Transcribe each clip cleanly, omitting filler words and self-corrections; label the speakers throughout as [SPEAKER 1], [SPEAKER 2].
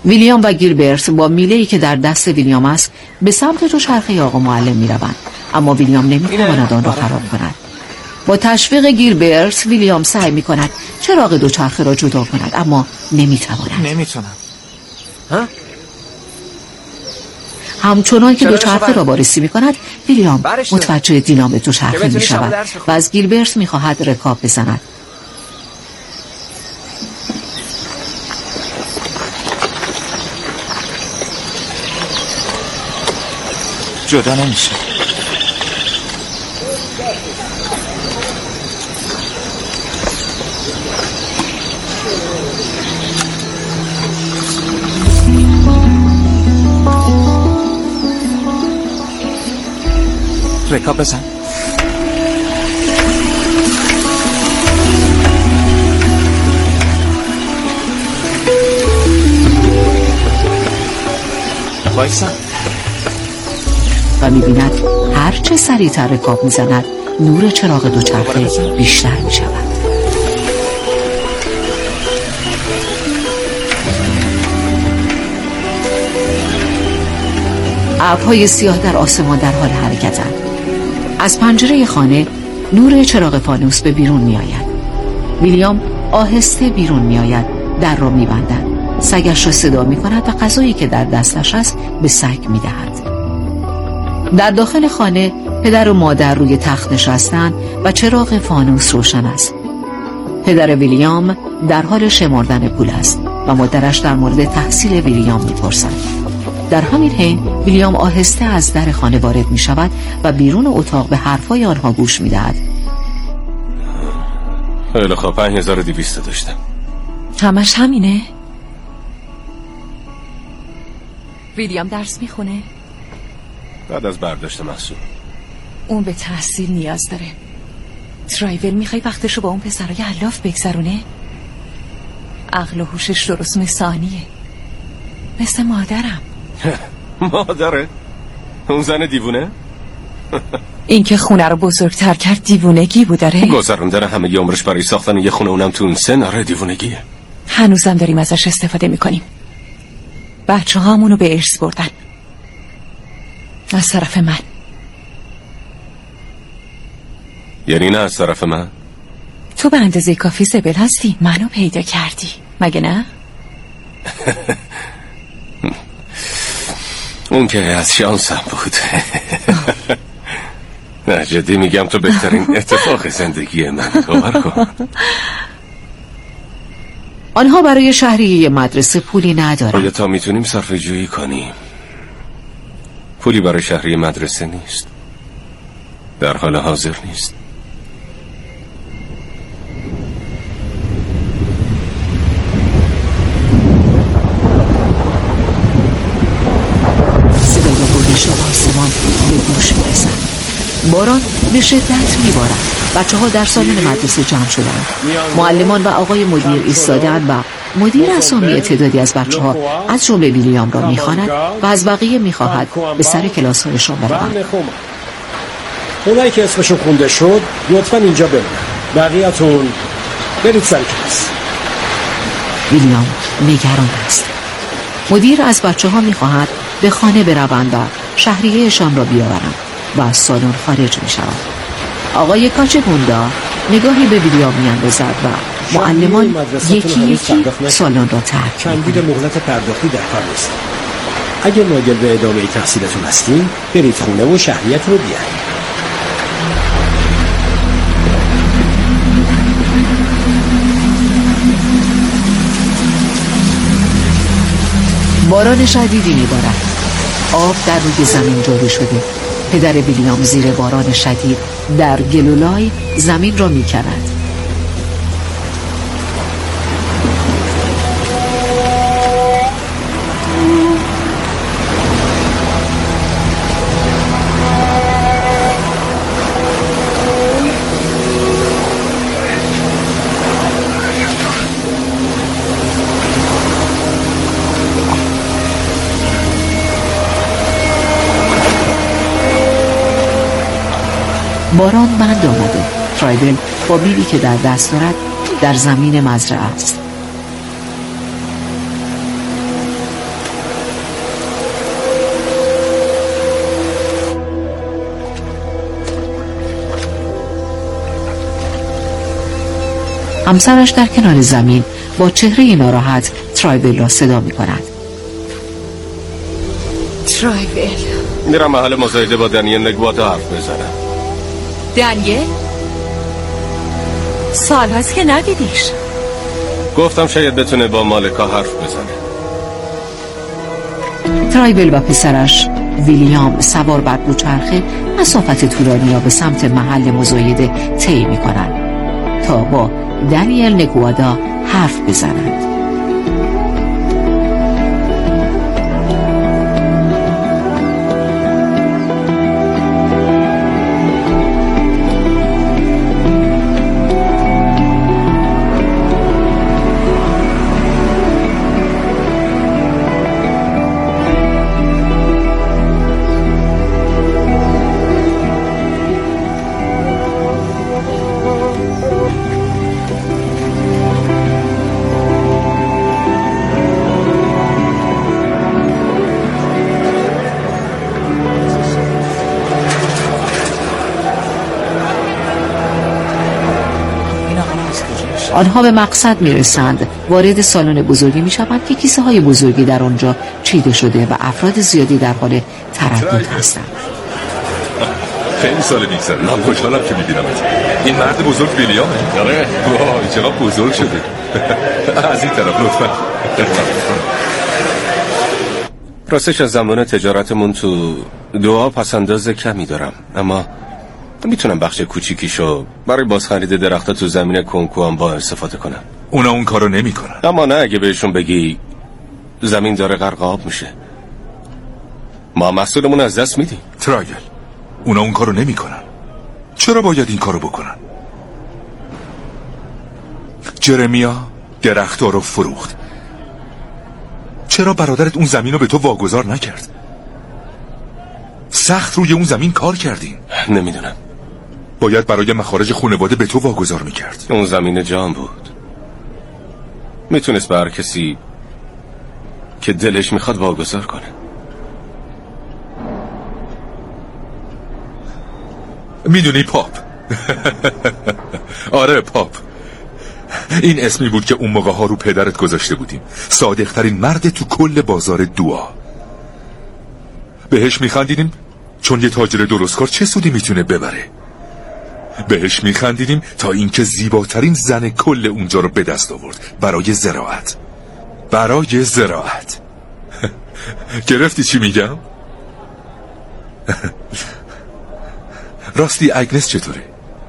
[SPEAKER 1] ویلیام و گیلبرت با میله‌ای که در دست ویلیام است به سمت دوچرخه آقا معلم می‌روند، اما ویلیام نمی‌تواند آن را خراب کند. با تشویق گیلبرت ویلیام سعی می‌کند چراغ دوچرخه را جدا کند، اما نمی‌تواند.
[SPEAKER 2] نمیتونم.
[SPEAKER 1] همچنان که دوچرخه را وارسی می‌کند، ویلیام متوجه دینامیت دوچرخه می‌شود و از گیلبرت می‌خواهد رکاب بزند.
[SPEAKER 2] جدا نمیشه. رکاب بزن. وایسا.
[SPEAKER 1] و می‌بیند هر چه سریعتر رکاب می‌زند نور چراغ دوچرخه بیشتر می‌شود. ابرهای سیاه در آسمان در حال حرکتند. از پنجره خانه نور چراغ فانوس به بیرون می‌آید. ویلیام آهسته بیرون می‌آید، در را می‌بندد، سگش را صدا می‌کند و غذایی که در دستش است به سگ می‌دهد. در داخل خانه پدر و مادر روی تخت نشستند و چراغ فانوس روشن است. پدر ویلیام در حال شمردن پول است و مادرش در مورد تحصیل ویلیام می‌پرسد. در همین حین ویلیام آهسته از در خانه وارد می‌شود و بیرون اتاق به حرفای آنها گوش می‌دهد.
[SPEAKER 3] خیلی خوب، 5200 داشتم.
[SPEAKER 4] همش همینه؟ ویلیام درس میخونه؟
[SPEAKER 3] بعد از برداشت محصول.
[SPEAKER 4] اون به تحصیل نیاز داره. ترایول میخوای وقتشو با اون پسرای علاف بگذرونه؟ عقل و هوشش درست مثانیه، مثل مادرم.
[SPEAKER 3] مادره؟ اون زن دیوونه؟
[SPEAKER 4] این که خونه رو بزرگتر کرد دیوونگی بود داره؟
[SPEAKER 3] گذروندن همه عمرش برای ساختن یه خونه، اونم تو اون سن، آره دیوونگیه.
[SPEAKER 4] هنوزم داریم ازش استفاده میکنیم. بچه هامونو به ارث بردن از طرف من.
[SPEAKER 3] یعنی نه از طرف من؟
[SPEAKER 4] تو به اندازه کافی زبل هستی، منو پیدا کردی مگه نه؟
[SPEAKER 3] اون که از شانسم بود. نه جدی میگم، تو بهترین اتفاق زندگی من، باور کن.
[SPEAKER 1] آنها برای شهریه مدرسه پولی ندارند.
[SPEAKER 3] آیا تا میتونیم صرفه جویی کنیم؟ پولی برای شهریه مدرسه نیست، در حال حاضر نیست.
[SPEAKER 1] صدای بارش آسمان به گوش میرسد. باران به شدت میبارد. بچه‌ها در سالن مدرسه جمع شدند. معلمان و آقای مدیر ایستادند و مدیر اسامی تعدادی از بچه‌ها از جمله ویلیام را میخواند و از بقیه میخواهد به سر کلاس‌هایشان بروند.
[SPEAKER 5] اونایی که اسمشون خونده شد لطفاً اینجا بمونن، بقیه‌تون برید سر کلاس.
[SPEAKER 1] ویلیام نگران است. مدیر از بچه‌ها میخواهد به خانه بروند و شهریه‌شان را بیاورند و از سالن خارج میشوند. آقای کاچگوندا نگاهی به ویلیام میاندازد و معلمان یکی یکی سالن را ترک
[SPEAKER 5] چندین مهلت پرداختی در کار است. اگه مایل به ادامه تحصیلتون هستین برید خونه و شهریت رو بیارید.
[SPEAKER 1] باران شدیدی میبارد. آب در روی زمین جاری شده. پدر ویلیام زیر باران شدید در گلولای زمین را میکند. باران بند آمده. ترایدل با بیلی که در دست دارد در زمین مزرعه است. همسرش در کنار زمین با چهره ناراحت ترایول را صدا می کند.
[SPEAKER 4] ترایول.
[SPEAKER 3] میرم محل مزایده با دنیل نگوادا حرف بزنم.
[SPEAKER 4] دنیل؟ سال هست که ندیدیش.
[SPEAKER 3] گفتم شاید بتونه با مالکا حرف بزنه.
[SPEAKER 1] ترایول و پسرش ویلیام سوار بر دوچرخه مسافت طولانی را به سمت محل مزایده طی می‌کنند تا با دنیل نگوادا حرف بزنند. آنها به مقصد میرسند. وارد سالن بزرگی میشوند که کیسه های بزرگی در آنجا چیده شده و افراد زیادی در حال تردد هستند.
[SPEAKER 6] خیلی سال میگذره. من خوشحالم که میبینمت. این مرد بزرگ ویلیامه؟ آره. وای چقدر بزرگ شده. از این طرف لطفا.
[SPEAKER 3] راستش از زمان تجارتمون تو دعا پسنداز کمی دارم، اما میتونم بخش کوچیکیشو برای بازخرید درخت‌ها تو زمین کنکوان با استفاده کنم.
[SPEAKER 6] اونا اون کارو نمیکنن.
[SPEAKER 3] اما نه، اگه بهشون بگی زمین داره غرق آب میشه، ما محصولمون از دست میدیم.
[SPEAKER 6] ترایل، اونا اون کارو نمیکنن. چرا باید این کارو بکنن؟ جرمیا درخت‌ها رو فروخت. چرا برادرت اون زمین رو به تو واگذار نکرد؟ سخت روی اون زمین کار کردین.
[SPEAKER 3] نمیدونم.
[SPEAKER 6] باید برای مخارج خانواده به تو واگذار میکرد.
[SPEAKER 3] اون زمین جان بود. میتونست به هر کسی که دلش میخواد واگذار کنه.
[SPEAKER 6] میدونی پاپ؟ آره پاپ. این اسمی بود که اون موقع ها رو پدرت گذاشته بودیم. صادقترین مرد تو کل بازار دعا. بهش میخندیدیم چون یه تاجر درستکار چه سودی میتونه ببره. بهش میخندیدیم تا اینکه زیباترین زن کل اونجا رو به دست آورد برای زراعت. برای زراعت. گرفتی چی میگم؟ راستی اگنس چطوره؟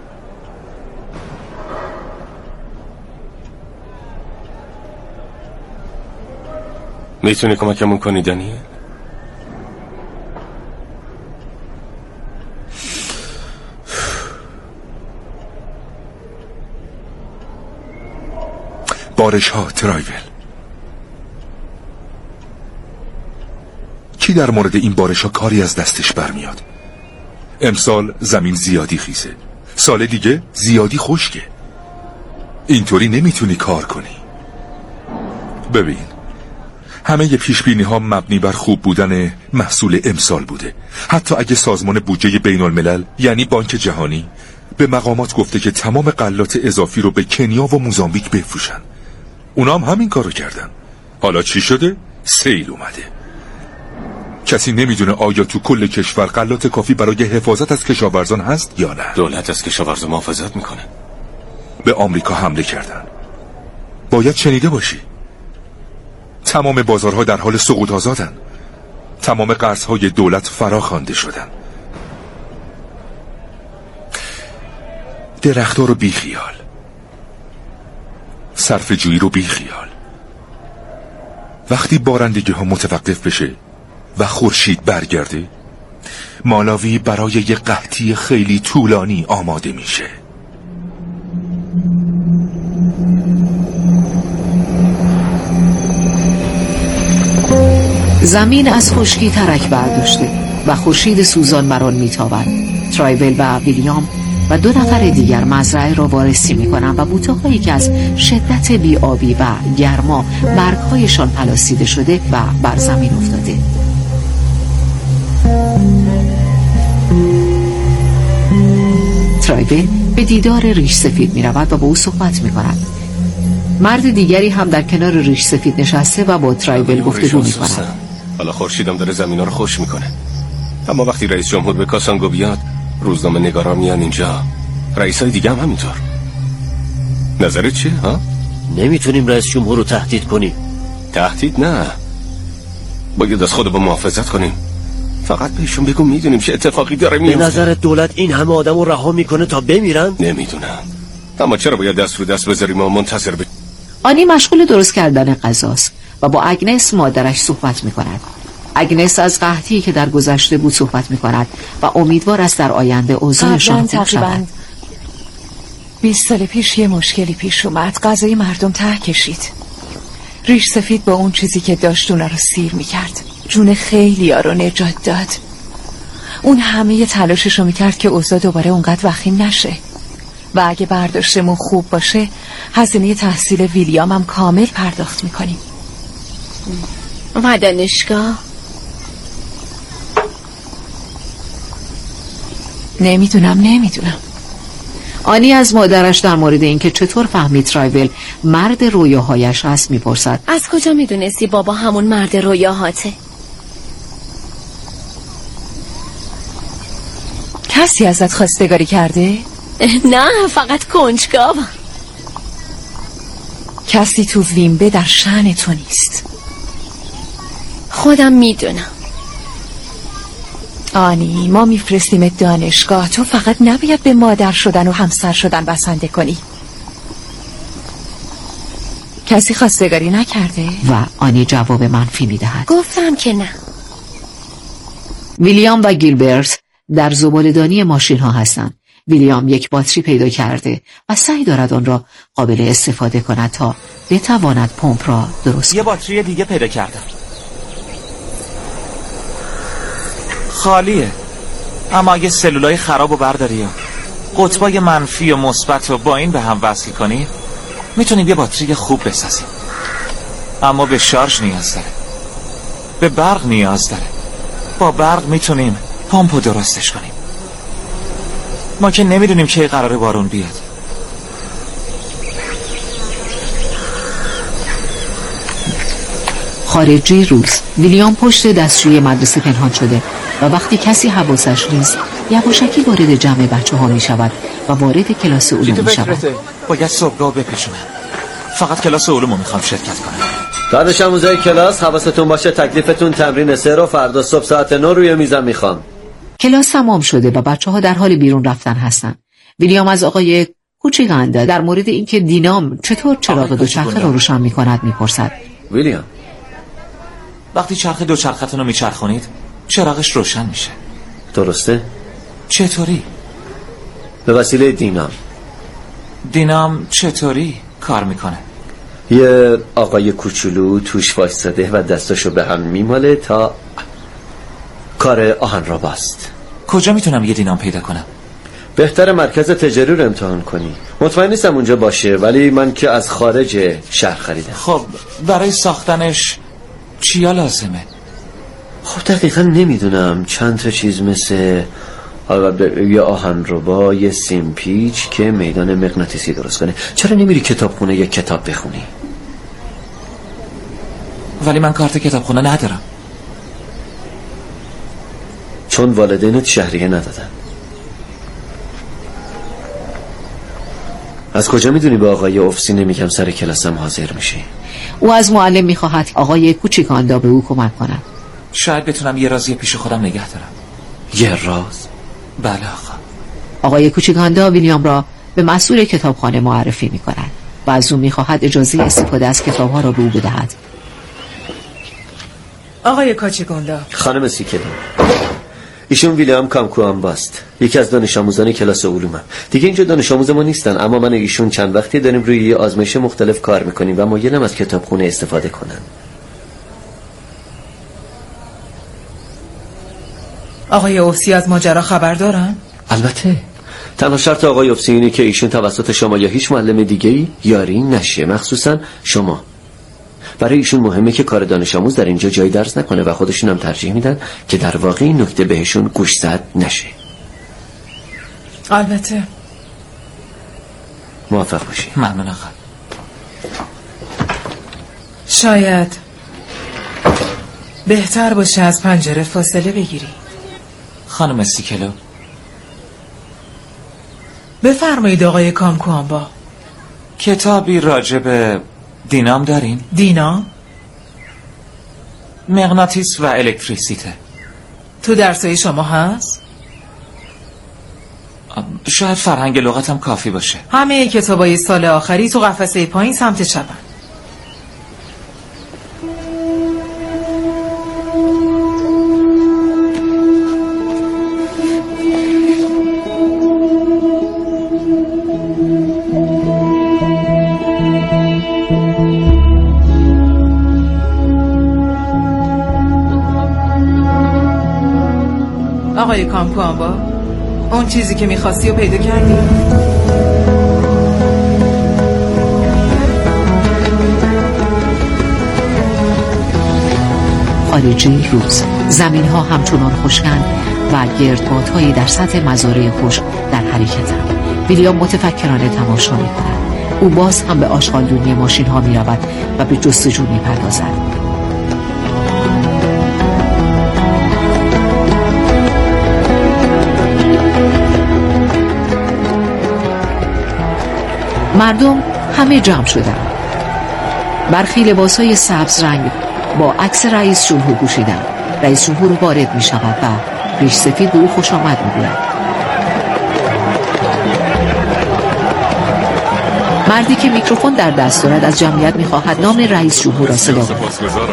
[SPEAKER 3] میتونی کمکمون کنی دنیل؟
[SPEAKER 6] بارش ها ترایول. کی در مورد این بارش ها کاری از دستش برمیاد؟ امسال زمین زیادی خیزه، سال دیگه زیادی خشکه. اینطوری نمیتونی کار کنی. ببین، همه پیشبینی ها مبنی بر خوب بودن محصول امسال بوده. حتی اگه سازمان بودجه بین الملل یعنی بانک جهانی به مقامات گفته که تمام غلات اضافی رو به کنیا و موزامبیک بفروشن، اونا هم همین کارو کردن. حالا چی شده؟ سیل اومده. کسی نمیدونه آیا تو کل کشور غلات کافی برای حفاظت از کشاورزان هست یا نه.
[SPEAKER 3] دولت از کشاورزان محافظت میکنه.
[SPEAKER 6] به آمریکا حمله کردن. باید شنیده باشی. تمام بازارها در حال سقوط آزادن. تمام قرضهای دولت فرا خوانده شدن. درخت‌ها رو بیخیال، صرف جویی رو بیخیال. وقتی بارندگی ها متوقف بشه و خورشید برگرده، مالاوی برای یه قحطی خیلی طولانی آماده میشه.
[SPEAKER 1] زمین از خشکی ترک برداشته و خورشید سوزان مران میتابد. ترایول و ویلیام و 2 نفر دیگر مزرعه را وارسی میکنند و بوته‌هایی که از شدت بی‌آبی و گرما برگ‌هایشان پلاسیده شده و بر زمین افتاده. ترایول به دیدار ریش سفید می رود و با او صحبت می کند. مرد دیگری هم در کنار ریش سفید نشسته و با ترایول گفتگو می کند.
[SPEAKER 3] حالا خورشیدم داره زمینا رو خوش می کنه، اما وقتی رئیس جمهور به کاسانگو بیاد روزنامه نگارا میان اینجا، رئیسای دیگه هم همینطور. نظرت چیه ها؟
[SPEAKER 5] نمیتونیم رئیس جمهور رو تهدید کنیم.
[SPEAKER 3] تهدید نه، باید از خودمون محافظت کنیم. فقط بهشون بگو میدونیم چه اتفاقی داره میفته.
[SPEAKER 5] به نظرت دولت این همه آدم رو رها میکنه تا بمیرن؟
[SPEAKER 3] نمیدونم، اما چرا باید دست رو دست بذاریم و منتظر
[SPEAKER 1] آنی مشغول درست کردن غذاست و با اگنس مادرش صحبت میکند. اگنس از قحطی که در گذشته بود صحبت میکند و امیدوار است در آینده اوضاعشان خوب شود.
[SPEAKER 4] 20 سال پیش یه مشکلی پیش اومد. غذای مردم ته کشید. ریش سفید با اون چیزی که داشت اونا رو سیر میکرد. جون خیلی ها رو نجات داد. اون همه تلاشش رو میکرد که اوضاع دوباره اونقدر وخیم نشه و اگه برداشتمون خوب باشه هزینه تحصیل ویلیام هم کامل پرداخت میکنیم.
[SPEAKER 7] و دانشگاه؟
[SPEAKER 4] نمیدونم.
[SPEAKER 1] آنی از مادرش در مورد اینکه چطور فهمید ترایول مرد رویاهایش هست میپرسد.
[SPEAKER 7] از کجا میدونستی بابا همون مرد رویاهاته؟
[SPEAKER 4] کسی ازت خواستگاری کرده؟
[SPEAKER 7] نه، فقط کنجکاو.
[SPEAKER 4] کسی تو ویمبه در شأن تو نیست.
[SPEAKER 7] خودم میدونم.
[SPEAKER 4] آنی، ما میفرستیم دانشگاه. تو فقط نباید به مادر شدن و همسر شدن بسنده کنی. کسی خواستگاری نکرده؟
[SPEAKER 1] و آنی جواب منفی میدهد.
[SPEAKER 7] گفتم که نه.
[SPEAKER 1] ویلیام و گیلبرت در زباله‌دانی ماشین ها هستند. ویلیام یک باتری پیدا کرده و سعی دارد آن را قابل استفاده کند تا بتواند پمپ را درست کند.
[SPEAKER 2] یه باتری دیگه پیدا کردم. خالیه، اما اگه سلولای خراب رو برداری و قطبای منفی و مثبت رو با این به هم وصل کنی میتونیم یه باتری خوب بسازیم. اما به شارژ نیاز داره، به برق نیاز داره. با برق میتونیم پمپ رو درستش کنیم. ما که نمیدونیم که قراره بارون بیاد.
[SPEAKER 1] خارجی روز ویلیام پشت دستشوی مدرسه پنهان شده و وقتی کسی حواسش نیست یواشکی وارد جمع بچه ها می شود و وارد کلاس علوم می شود.
[SPEAKER 2] باید صبحگاه بپیشونم. فقط کلاس علوم رو میخوام شرکت کنم.
[SPEAKER 5] دانش آموزای کلاس حواستون باشه تکلیفتون تمرین 3 رو فردا صبح ساعت 9 روی میزم میخوام.
[SPEAKER 1] کلاس تمام شده و بچه ها در حال بیرون رفتن هستند. ویلیام از آقای کوچیگاندا در مورد اینکه دینام چطور چراغ دوچرخه رو روشن میکند میپرسد.
[SPEAKER 5] ویلیام،
[SPEAKER 2] وقتی چرخ دوچرختون رو میچرخونید چراغش روشن میشه.
[SPEAKER 5] درسته؟
[SPEAKER 2] چطوری؟
[SPEAKER 5] به وسیله دینام.
[SPEAKER 2] دینام چطوری کار میکنه؟
[SPEAKER 5] یه آقای کوچولو توش وایساده و دستاشو به هم میماله تا کار آهن را باست.
[SPEAKER 2] کجا میتونم یه دینام پیدا کنم؟
[SPEAKER 5] بهتر مرکز تجاری رو امتحان کنی. مطمئن نیستم اونجا باشه ولی من که از خارج شهر خریدم.
[SPEAKER 2] خب برای ساختنش چیا لازمه؟
[SPEAKER 5] خب دقیقا نمیدونم. چند تا چیز مثل یه آهنربا، یه سیم پیچ که میدان مغناطیسی درست کنه. چرا نمیری کتابخونه یه کتاب بخونی؟
[SPEAKER 2] ولی من کارت کتابخونه ندارم.
[SPEAKER 5] چون والدینت شهریه ندادن. از کجا میدونی به آقای افسی نمیگم سر کلاسم حاضر میشی؟
[SPEAKER 1] او از معلم میخواهد آقای کوچیکاندا به او کمک کند.
[SPEAKER 2] شاید بتونم یه رازی پیش خودم نگه دارم.
[SPEAKER 5] یه راز؟
[SPEAKER 2] بله آقا.
[SPEAKER 1] آقای کوچیکاندا ویلیام را به مسئول کتابخانه معرفی میکند و از او میخواهد اجازه استفاده از کتابها را به او بدهد.
[SPEAKER 4] آقای کوچیکاندا.
[SPEAKER 5] خانم سیکلی، ایشون ویلیام کامکوامباست، یکی از دانش آموزان کلاس علومم. دیگه اینجا دانش آموز ما نیستن، اما من و ایشون چند وقتی داریم روی یه آزمایش مختلف کار میکنیم و مایلم از کتابخونه استفاده کنن.
[SPEAKER 8] آقای افسی از ماجرا خبر دارن؟
[SPEAKER 5] البته. تنها شرط آقای افسی اینه که ایشون توسط شما یا هیچ معلم دیگه‌ای یاری نشه، مخصوصا شما. برای ایشون مهمه که کار دانش آموز در اینجا جای درس نکنه و خودشون هم ترجیح میدن که در واقع این نکته بهشون گوش زد نشه.
[SPEAKER 8] البته.
[SPEAKER 5] خانم سیکلی، ایشون ویلیام کامکوامباست، یکی از دانش آموزان کلاس علومم. دیگه اینجا دانش آموز ما نیستن، اما من و ایشون چند وقتی داریم روی یه آزمایش مختلف کار میکنیم و مایلم از کتابخونه استفاده کنن. موفق باشی.
[SPEAKER 2] ممنون آقا.
[SPEAKER 8] شاید بهتر باشه از پنجره فاصله بگیری.
[SPEAKER 2] خانم استیکلو،
[SPEAKER 8] بفرمایید آقای کامکوانبا.
[SPEAKER 2] کتابی راجع به دینام دارین؟
[SPEAKER 8] دینام؟
[SPEAKER 2] مغناطیس و الکتریسیته.
[SPEAKER 8] تو درسای شما هست؟
[SPEAKER 2] شاید فرهنگ لغتم کافی باشه.
[SPEAKER 8] همه کتابای سال آخری تو قفسه پایین سمت چپن. آقای کامکوانبا، اون چیزی که میخواستی رو پیدا کردی؟
[SPEAKER 1] خارجی روز، زمین ها همچنان خشکند و گردبادهایی در سطح مزارع خشک در حرکتند. ویلیام متفکرانه تماشا می‌کند. او باز هم به آشغالدونی ماشین ها می‌رود و به جستجو می‌پردازد. مردم همه جمع شدند. برخی لباسهای سبز رنگ با عکس رئیس جمهور پوشیدند. رئیس جمهور وارد می شود و ریش سفید به او خوش آمد می گوید. مردی که میکروفون در دست دارد از جمعیت می خواهد نام رئیس جمهور را صدا کند.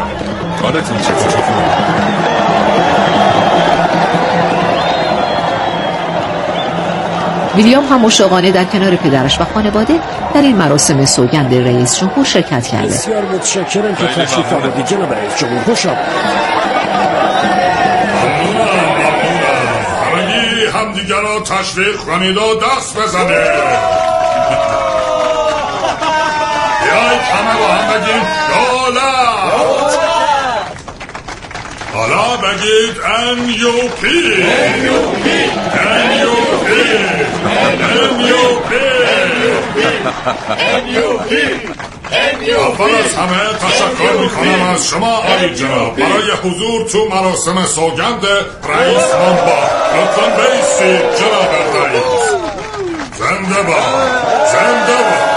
[SPEAKER 1] ویلیام هم مشتاقانه در کنار پدرش و خانواده در این مراسم سوگند رئیس جمهور شرکت کرده.
[SPEAKER 9] بسیار متشکرم که تشریف آوردید جناب رئیس جمهور. خوش آمدید.
[SPEAKER 10] همگی همدیگر را تشویق کنید و دست بزنید. بیایید همه با هم بگیم دولت. حالا بگید NUP. اول از همه تشکر میکنم از شما عالی جناب برای حضور تو مراسم سوگند رئیس منبا. لطفاً بایستید جناب رئیس. زنده باد، زنده باد.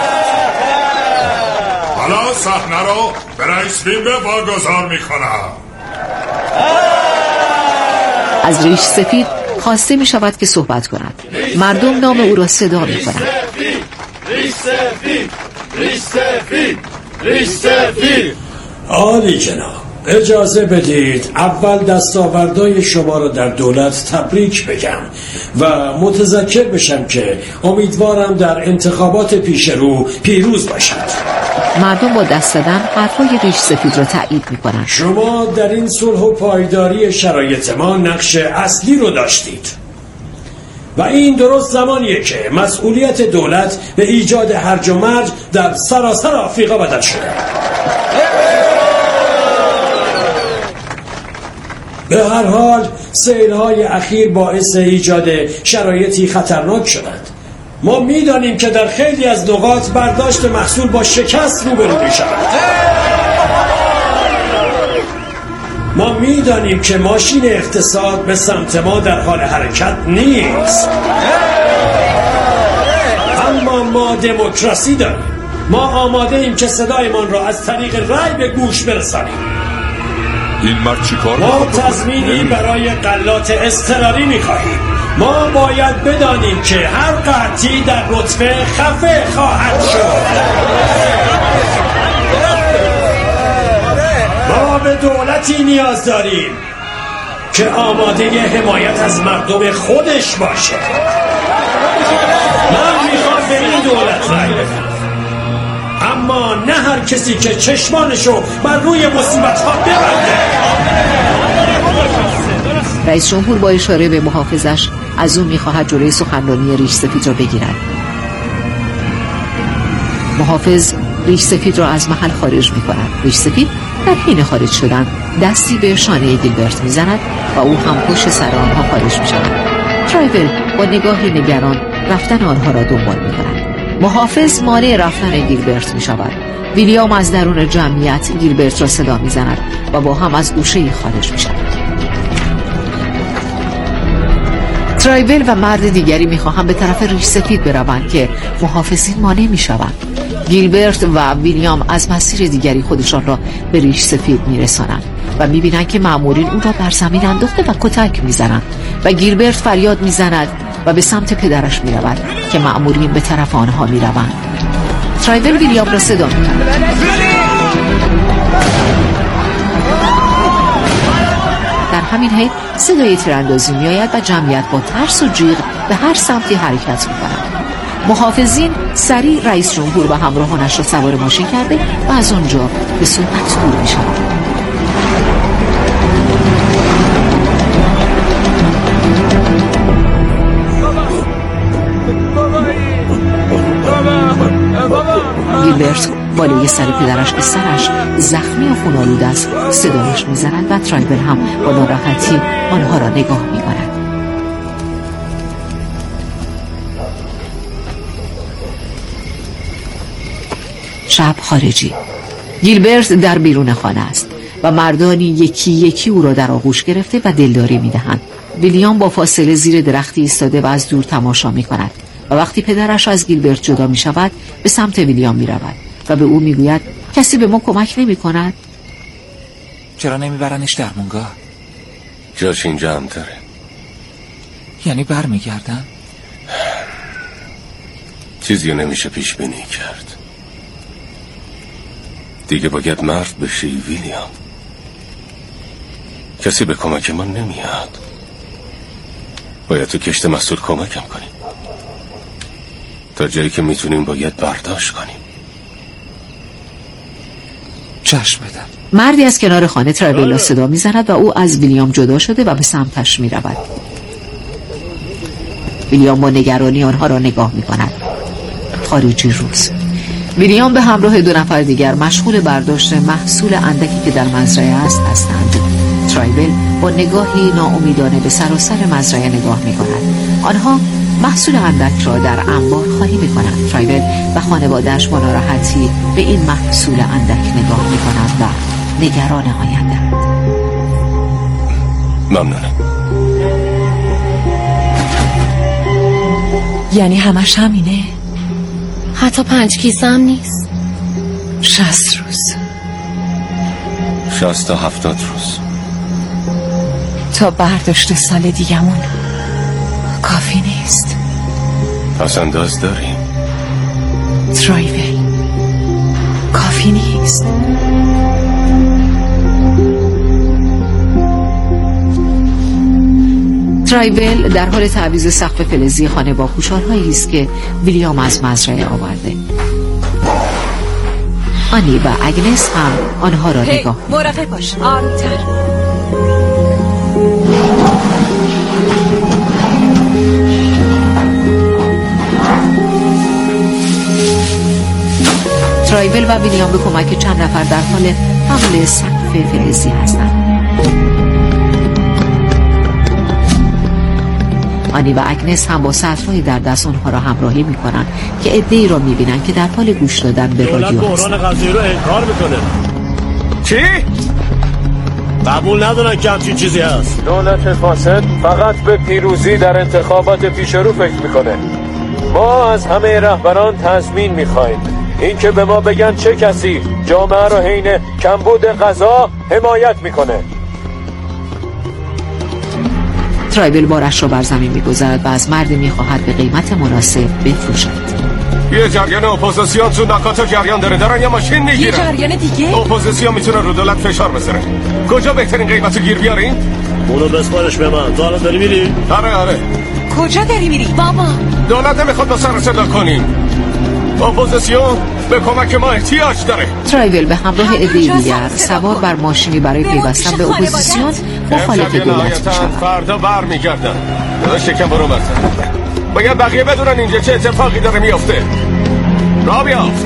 [SPEAKER 10] حالا صحنه رو به رئیس بیمه واگذار میکنم.
[SPEAKER 1] از ریش سفید خواسته می شود که صحبت کند. مردم نام او را صدا می کنند.
[SPEAKER 9] ریش سفید، ریش سفید، ریش سفید. عالی جناب، اجازه بدید اول دستاوردهای شما را در دولت تبریک بگم و متذکر بشم که امیدوارم در انتخابات پیش رو پیروز باشد.
[SPEAKER 1] مردم با دست زدن حرفای ریش سفید را تایید می‌کنند.
[SPEAKER 9] شما در این صلح و پایداری شرایط ما نقش اصلی رو داشتید و این درست زمانیه که مسئولیت دولت به ایجاد هرج و مرج در سراسر آفریقا بدل شده. به هر حال سیل‌های اخیر باعث ایجاد شرایطی خطرناک شدند. ما می‌دانیم که در خیلی از نقاط برداشت محصول با شکست روبرو می‌شود. ما می‌دانیم که ماشین اقتصاد به سمت ما در حال حرکت نیست. اما ما دموکراسی داریم. ما آماده ایم که صدایمان را از طریق رأی به گوش برسانیم.
[SPEAKER 6] این مرد چی کار
[SPEAKER 9] ما تضمینی برای غلات اضطراری می‌خواهیم. ما باید بدانیم که هر قحطی در رتبه خفه خواهد شد. ما به دولتی نیاز داریم که آماده حمایت از مردم خودش باشه. من میخوام به این دولت رأی بدم، اما نه هر کسی که چشمانشو بر روی مصیبت‌ها ببنده.
[SPEAKER 1] رئیس جمهور با اشاره به محافظش از او می‌خواهد جلوی سخنرانی ریش سفید را بگیرد. محافظ ریش سفید را از محل خارج می‌کند. ریش سفید در حین خارج شدن دستی به شانه گیلبرت می‌زند و او هم پشت سر آنها خارج می‌شود. ترایول با نگاهی نگران رفتن آنها را دنبال می‌کند. محافظ مانع رفتن گیلبرت می شود. ویلیام از درون جمعیت گیلبرت را صدا می زند و با هم از گوشه خارج می شود. ترایول و مرد دیگری می خواهند به طرف ریش سفید بروند که محافظین مانع می شوند. گیلبرت و ویلیام از مسیر دیگری خودشان را به ریش سفید می رسانند و می بینند که مأمورین او را بر زمین انداخته و کتک می زنند و گیلبرت فریاد می زند و به سمت پدرش می رود که مأمورین به طرف آنها می روند. ترایول ویلیام را صدا می کند. در همین حین صدای تیراندازی می آید و جمعیت با ترس و جیغ به هر سمتی حرکت می کند. محافظین سریع رئیس جمهور و همراهانش را سوار ماشین کرده و از آنجا به سرعت دور می شود. گیلبرت بالای سر پدرش که سرش زخمی و خون‌آلوده است صدایش می‌زند و ترایول هم با ناراحتی آنها را نگاه می‌کند. شب خارجی. گیلبرت در بیرون خانه است و مردانی یکی یکی او را در آغوش گرفته و دلداری می‌دهند. ویلیام با فاصله زیر درختی ایستاده و از دور تماشا می‌کند و وقتی پدرش از گیلبرت جدا می‌شود به سمت ویلیام می‌رود و به او میگوید کسی به ما کمک نمی‌کند؟
[SPEAKER 2] چرا نمیبرنش درمونگاه؟
[SPEAKER 3] جاش اینجا امتره.
[SPEAKER 2] یعنی برمیگردن؟
[SPEAKER 3] چیزی رو نمیشه پیش بینی کرد. دیگه باید مرد بشی ویلیام. کسی به کمک ما نمیاد. باید تو کشت مسئول کمکم کنیم. تا جایی که میتونیم باید برداشت کنیم.
[SPEAKER 2] چشم بدم.
[SPEAKER 1] مردی از کنار خانه ترایول را صدا میزند و او از ویلیام جدا شده و به سمتش میرود. ویلیام با نگرانی آنها را نگاه میکند. خارجی روز. ویلیام به همراه 2 نفر دیگر مشغول برداشت محصول اندکی که در مزرعه است هستند. ترایول با نگاهی ناامیدانه به سراسر مزرعه نگاه میکند. آنها محصول اندک را در انبار خالی میکنند. ترایول و خانواده‌اش با ناراحتی به این محصول اندک نگاه میکنند و نگران آینده‌اند.
[SPEAKER 3] ممنونم.
[SPEAKER 4] یعنی همش همینه؟
[SPEAKER 7] حتی 5 کیسه هم نیست.
[SPEAKER 4] 60 روز.
[SPEAKER 3] 60 تا 70 روز.
[SPEAKER 4] تا برداشت سال دیگمون کافی نیست.
[SPEAKER 3] پس انداز داریم.
[SPEAKER 4] ترایول کافی نیست.
[SPEAKER 1] ترایول در حال تعویض سقف فلزی خانه با پوشال‌هایی است که ویلیام از مزرعه آورده. آنی و اگنس هم آنها را نگاه.
[SPEAKER 4] مراقب باش. آروم‌تر.
[SPEAKER 1] ترایول و ویلیام به کمک چند نفر در حال حمل سقف فلزی هستند. آنی و اگنس هم با سطرهای در دست آنها را همراهی می‌کنند که عده‌ای را می‌بینند که در حال گوش دادن به رادیو هستند.
[SPEAKER 9] دولت قضایی رو انکار میکنه.
[SPEAKER 3] چی؟
[SPEAKER 9] قبول ندارن که همچین چیزی هست.
[SPEAKER 5] دولت فاسد فقط به پیروزی در انتخابات پیش رو فکر میکنه. ما از همه رهبران تضمین میخوایم اینکه به ما بگن چه کسی جامعه رو حین کمبود غذا حمایت میکنه.
[SPEAKER 1] ترایول بارش را بر زمین می‌گذارد و از مردی می‌خواهد به قیمت مناسب بفروشد.
[SPEAKER 3] یه جریان اپوزیسیون تو ناکاتا جریان دارن یه ماشین میگیرن.
[SPEAKER 4] یه جریان دیگه؟
[SPEAKER 3] اپوزیسیون میتونه رو دولت فشار بذاره. کجا بهترین قیمتو گیر بیارین؟
[SPEAKER 9] اونو بسپارش به من. تو الان داری میری؟
[SPEAKER 3] آره.
[SPEAKER 4] کجا داری میری؟
[SPEAKER 7] بابا
[SPEAKER 3] دولت نمیخواد با سر صدا کنیم. اپوزیسیون به کمک ما احتیاج داره.
[SPEAKER 1] ترایول به همراه عده‌ای دیگر سوار بر ماشینی برای پیوستن به اپوزیسیون مخالف دولت میشوند.
[SPEAKER 3] فردا برمیگردن. شکم برو برسن. باید بقیه بدونن اینجا چه اتفاقی داره میافته. راه بیافت.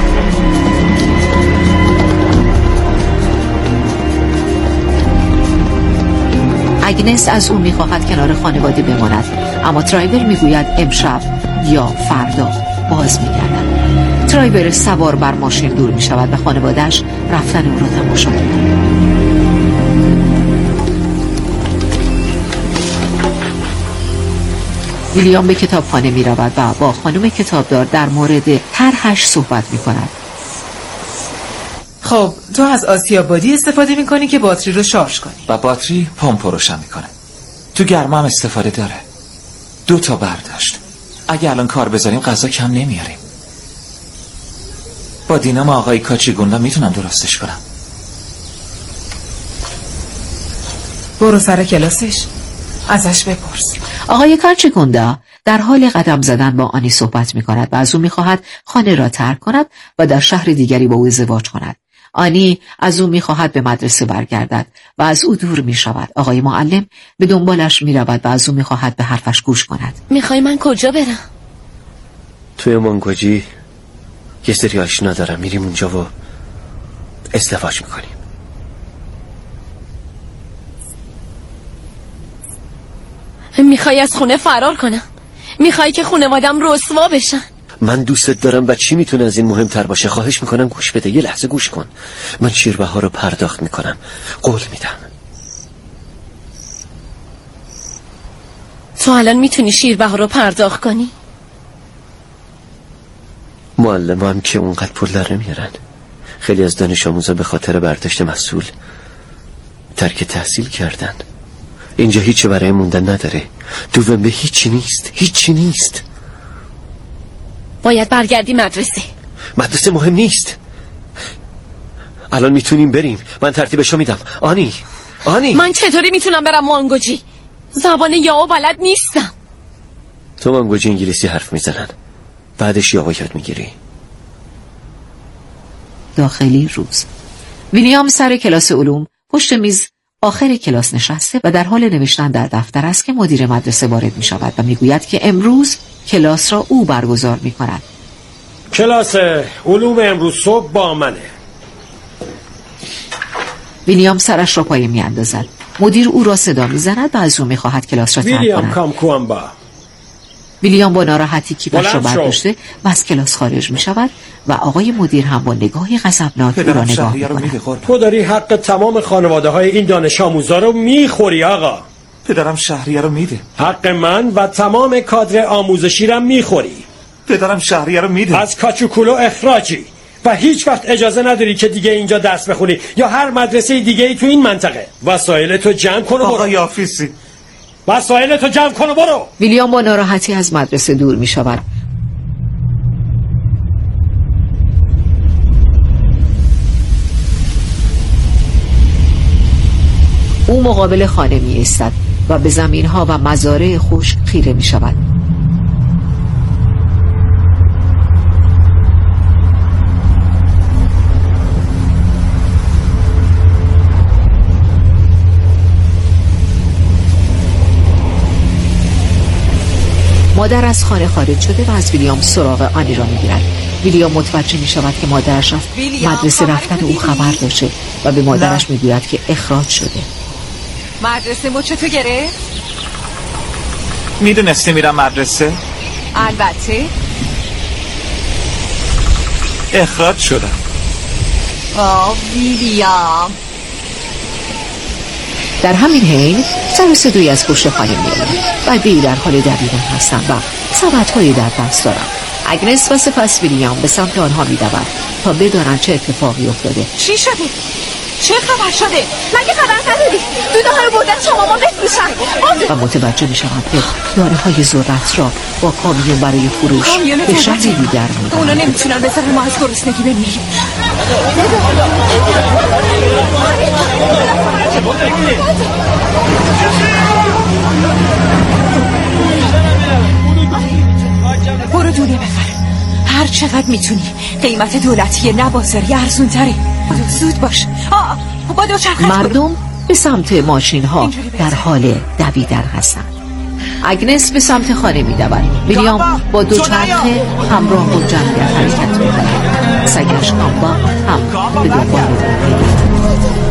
[SPEAKER 1] اگنس از او میخواهد کنار خانواده بماند، اما ترایول میگوید امشب یا فردا. باز می‌گردند. ترایور سوار بر ماشین دور می‌شود و خانواده‌اش رفتن او را تماشا می‌کنند. ویلیام به کتابخانه می‌رود و با خانم کتابدار در مورد طرحش صحبت می‌کند.
[SPEAKER 8] خب تو از آسیابادی استفاده می‌کنی که باتری رو شارژ کنی
[SPEAKER 2] و باتری پمپ روشن می‌کنه. تو گرما هم استفاده داره. 2 تا برداشت. اگه الان کار بذاریم غذا کم نمیاریم. با دینام آقای کاچیگوندا میتونم درستش کنم.
[SPEAKER 8] برو سر کلاسش ازش بپرس.
[SPEAKER 1] آقای کاچیگوندا در حال قدم زدن با آنی صحبت می‌کند و از او می‌خواهد خانه را ترک کند و در شهر دیگری با او ازدواج کند. آنی از او می‌خواهد به مدرسه برگردد و از او دور می‌شود. آقای معلم به دنبالش می‌رود و از او می‌خواهد به حرفش گوش کند.
[SPEAKER 7] می‌خوای من کجا برم؟
[SPEAKER 5] توی مانگوجی یه سری آشنا دارم، میریم اونجا و ازدواج می‌کنیم.
[SPEAKER 7] می‌خوای از خونه فرار کنم؟ می‌خوای که خانواده‌ام رسوا بشن؟
[SPEAKER 5] من دوستت دارم و چی میتونه از این مهمتر باشه؟ خواهش میکنم گوش بده، یه لحظه گوش کن. من شیربها رو پرداخت میکنم، قول میدم.
[SPEAKER 7] تو الان میتونی شیربها رو پرداخت کنی؟
[SPEAKER 5] معلمم که اونقدر پول در نمیارن. خیلی از دانش آموزا به خاطر برداشت محصول ترک تحصیل کردن. اینجا هیچی برای موندن نداره. دوم به هیچی نیست، هیچی نیست.
[SPEAKER 7] باید برگردی مدرسه.
[SPEAKER 5] مدرسه مهم نیست. الان میتونیم بریم، من ترتیبشو میدم. آنی
[SPEAKER 7] من چطوری میتونم برم مانگوجی؟ زبان یاو بلد نیستم.
[SPEAKER 5] تو مانگوجی انگلیسی حرف میزنن، بعدش یاو یاد میگیری.
[SPEAKER 1] داخلی روز ویلیام سر کلاس علوم پشت میز آخر کلاس نشسته و در حال نوشتن در دفتر است که مدیر مدرسه وارد می شود و می گوید که امروز کلاس را او برگزار می کند.
[SPEAKER 9] کلاس علوم امروز صبح با منه.
[SPEAKER 1] ویلیام سرش را پایین می اندازد. مدیر او را صدا می زند و از او می خواهد کلاس را ترک کند.
[SPEAKER 9] ویلیام کامکوامبا.
[SPEAKER 1] ویلیام با ناراحتی کیفش را برداشته و از کلاس خارج می شود و آقای مدیر هم با نگاهی غضبناک او را نگاه می کند.
[SPEAKER 9] تو داری حق تمام خانواده های این دانش آموزا رو میخوری آقا.
[SPEAKER 2] پدرم شهریه رو میده.
[SPEAKER 9] حق من و تمام کادر آموزشی رو میخوری.
[SPEAKER 2] پدرم شهریه رو میده.
[SPEAKER 9] از کاچوکولو اخراجی و هیچ وقت اجازه نداری که دیگه اینجا درس بخونی یا هر مدرسه دیگه ای تو این منطقه. وسایل تو جمع کن و برو.
[SPEAKER 2] آقای آفیسی
[SPEAKER 9] وسایل تو جمع کن و برو.
[SPEAKER 1] ویلیام با ناراحتی از مدرسه دور می شود. او مقابل خانه می ایستد و به زمینها و مزارع خشک خیره می شود. مادر از خانه خارج شده و از ویلیام سراغ آنی را میگیرد. ویلیام متوجه می شود که مادرش از مدرسه رفتن او خبر داشته و به مادرش میگوید که اخراج شده.
[SPEAKER 4] مدرسه مو چطور گرفت؟
[SPEAKER 2] میدونستی میرم مدرسه؟
[SPEAKER 4] البته.
[SPEAKER 2] اخراج شدم.
[SPEAKER 4] ویلیام.
[SPEAKER 1] در همین حین سر و صدایی از پشت خانه می‌آید و بی در حال دویدن هستند و سبدهایی در دست دارند. اگنس و سپس ویلیام به سمت آنها می‌دود تا بدانند چه اتفاقی افتاده.
[SPEAKER 4] چی شده؟ چه خبر شده؟ مگه خبر نداری؟ دوده ها رو بردن شما ما بفروشن.
[SPEAKER 1] و متوجه می‌شوند که دانه‌های ذرت را با کامیون برای فروش به شهر دیگر می‌برند.
[SPEAKER 4] اونا نمی‌تونن بذارن ما از گرسنگی بمیریم. برو دونه بخر هر چقدر میتونی. قیمت دولتی نه بازاری ارزون تره. زود باش. با دوچرخه.
[SPEAKER 1] مردم به سمت ماشین ها در حال دویدن هستند. اگنس به سمت خانه می‌دود. ویلیام با دوچرخه همراه با جمعیت حرکت می‌کند. سگش کامبا هم به دنبال او می‌آید.